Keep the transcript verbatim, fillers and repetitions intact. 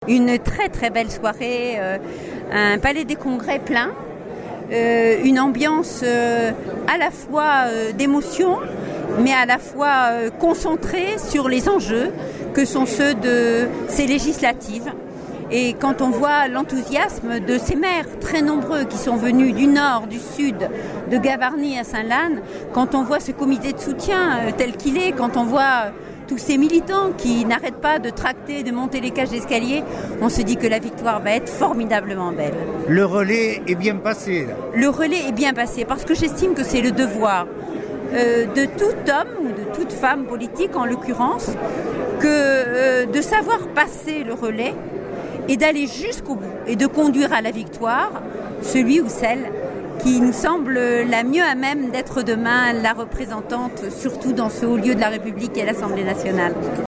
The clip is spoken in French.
Une très très belle soirée, euh, un palais des congrès plein, euh, une ambiance euh, à la fois euh, d'émotion, mais à la fois euh, concentrée sur les enjeux que sont ceux de ces législatives. Et quand on voit l'enthousiasme de ces maires très nombreux qui sont venus du nord, du sud, de Gavarnie à Sainte-Lanne, quand on voit ce comité de soutien euh, tel qu'il est, quand on voit tous ces militants qui n'arrêtent pas de tracter, de monter les cages d'escalier, on se dit que la victoire va être formidablement belle. Le relais est bien passé, là. Le relais est bien passé parce que j'estime que c'est le devoir euh, de tout homme ou de toute femme politique en l'occurrence que euh, de savoir passer le relais et d'aller jusqu'au bout et de conduire à la victoire celui ou celle qui nous semble la mieux à même d'être demain la représentante, surtout dans ce haut lieu de la République qu'est l'Assemblée nationale.